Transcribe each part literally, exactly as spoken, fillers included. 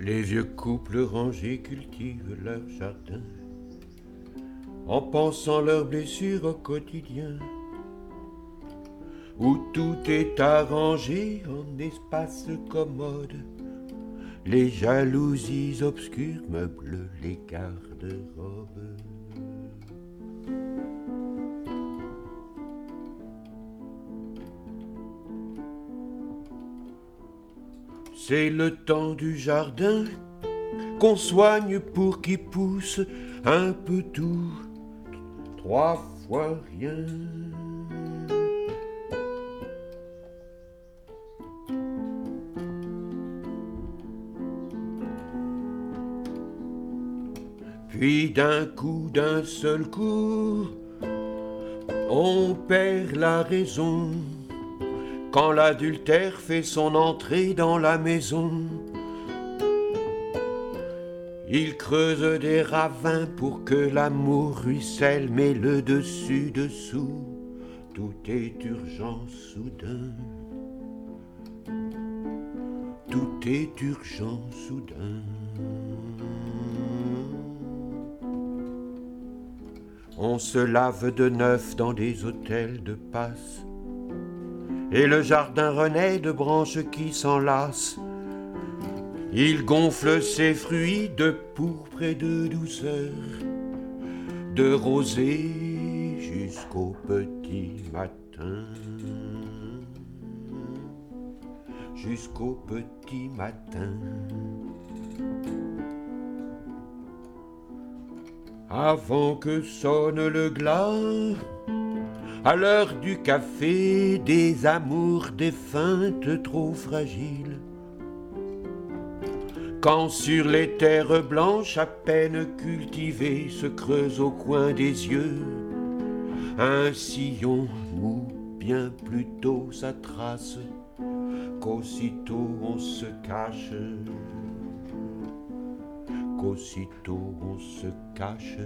Les vieux couples rangés cultivent leur jardin en pensant leurs blessures au quotidien, où tout est arrangé en espace commode. Les jalousies obscures meublent les garde-robes. C'est le temps du jardin qu'on soigne pour qu'il pousse un peu tout, trois fois rien. Puis d'un coup, d'un seul coup, on perd la raison quand l'adultère fait son entrée dans la maison. Il creuse des ravins pour que l'amour ruisselle, mais le dessus-dessous, tout est urgent soudain. Tout est urgent soudain. On se lave de neuf dans des hôtels de passe, et le jardin renaît de branches qui s'enlacent. Il gonfle ses fruits de pourpre et de douceur, de rosée jusqu'au petit matin. Jusqu'au petit matin. Avant que sonne le glas, à l'heure du café, des amours défuntes trop fragiles. Quand sur les terres blanches à peine cultivées se creuse au coin des yeux un sillon où bien plus tôt sa trace, qu'aussitôt on se cache, qu'aussitôt on se cache.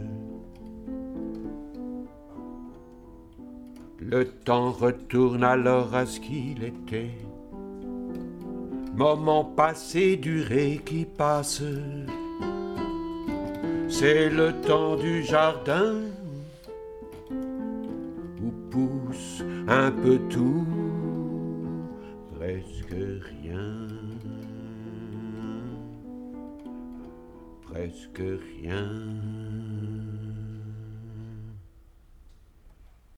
Le temps retourne alors à ce qu'il était, moment passé, durée qui passe. C'est le temps du jardin où pousse un peu tout, presque rien, presque rien.